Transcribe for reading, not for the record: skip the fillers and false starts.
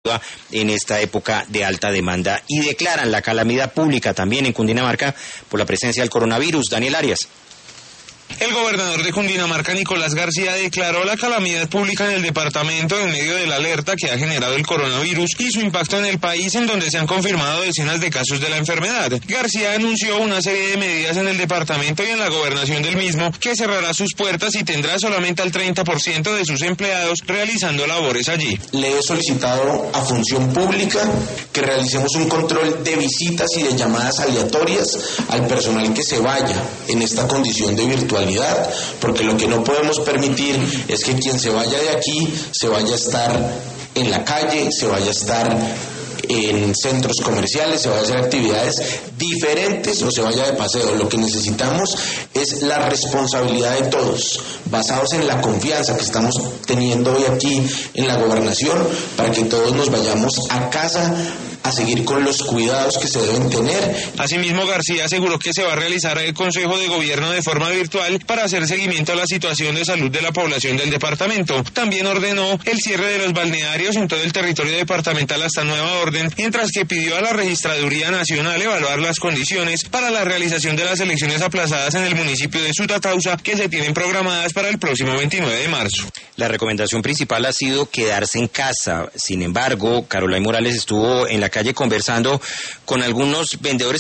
en esta época de alta demanda y declaran la calamidad pública también en Cundinamarca por la presencia del coronavirus. Daniel Arias. El gobernador de Cundinamarca, Nicolás García, declaró la calamidad pública en el departamento en medio de la alerta que ha generado el coronavirus y su impacto en el país, en donde se han confirmado decenas de casos de la enfermedad. García anunció una serie de medidas en el departamento y en la gobernación del mismo, que cerrará sus puertas y tendrá solamente al 30% de sus empleados realizando labores allí. Le he solicitado a Función Pública que realicemos un control de visitas y de llamadas aleatorias al personal que se vaya en esta condición de virtualidad, porque lo que no podemos permitir es que quien se vaya de aquí se vaya a estar en la calle, se vaya a estar en centros comerciales, se vaya a hacer actividades diferentes o se vaya de paseo. Lo que necesitamos es la responsabilidad de todos, basados en la confianza que estamos teniendo hoy aquí en la gobernación, para que todos nos vayamos a casa a seguir con los cuidados que se deben tener. Asimismo, García aseguró que se va a realizar el Consejo de Gobierno de forma virtual para hacer seguimiento a la situación de salud de la población del departamento. También ordenó el cierre de los balnearios en todo el territorio departamental hasta nueva orden, mientras que pidió a la Registraduría Nacional evaluar las condiciones para la realización de las elecciones aplazadas en el municipio de Sutatausa, que se tienen programadas para el próximo 29 de marzo. La recomendación principal ha sido quedarse en casa. Sin embargo, Carolina Morales estuvo en la calle conversando con algunos vendedores